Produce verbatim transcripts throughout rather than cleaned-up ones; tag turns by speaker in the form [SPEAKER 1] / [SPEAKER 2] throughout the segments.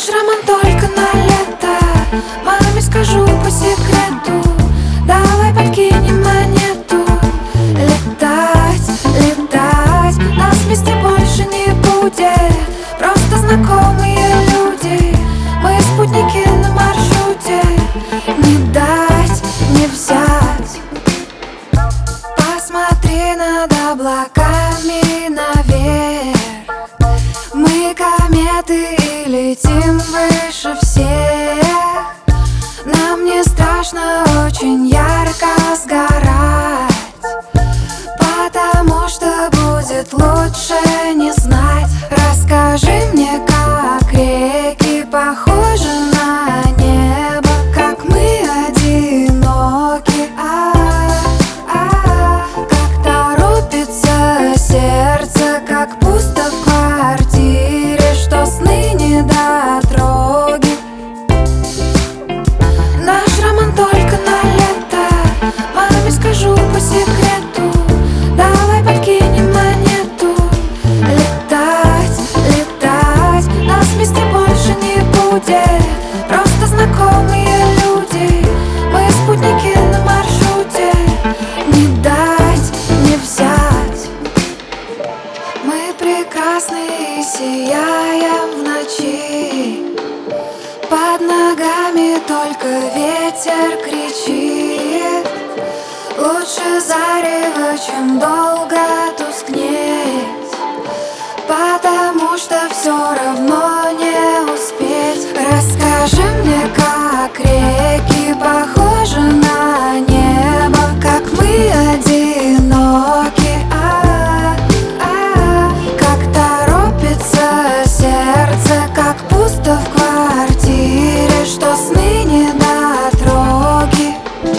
[SPEAKER 1] роман только на лето. Маме скажу по секрету, давай подкинем монету. Летать, летать, нас вместе больше не будет. Просто знакомые люди, мы спутники на маршруте. Не дать, не взять. Посмотри над облаками наверх. Мы кометы и летим выше всех. Нам не страшно очень ярко сгорать, потому что будет лучше не знать. Расскажи мне, как реки похожи на небо, как мы одиноки, а, а, как торопится сердце, как пусто в квартире, что сны не дотроги. Наш роман только на лето. Маме скажу по секрету, давай подкинем монету. Летать, летать, нас вместе больше не будет. Просто знакомые люди, мы спутники на маршруте. Не дать, не взять. Мы прекрасны и сияем в ночи. Под ногами только ветер кричит. Лучше зарево, чем долго тускнеть, потому что все равно не успеть. Расскажи мне, как реки похожи на небо, как мы одиноки, а, а, как торопится сердце, как пусто в квартире, что сны не дотроги.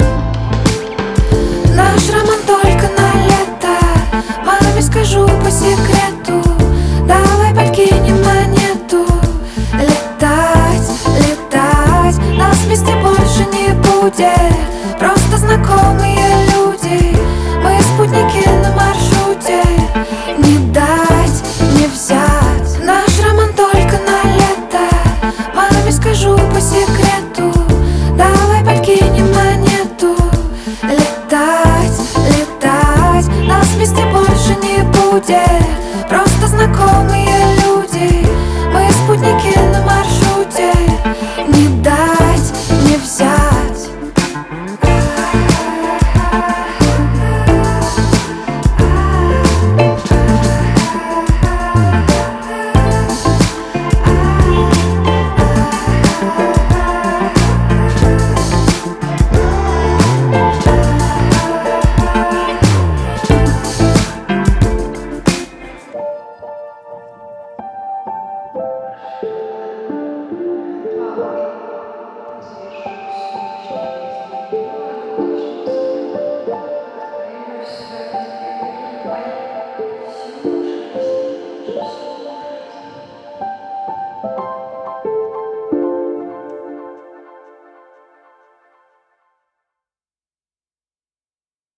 [SPEAKER 1] Наш роман только на лето. Маме скажу по секрету, давай подкинем монету. Летать, летать, нас вместе больше не будет. Просто знакомые люди, мы спутники на маршруте. Не дать, не взять. Наш роман только на лето. Маме скажу по секрету, давай подкинем монету. Летать, летать, нас вместе больше не будет.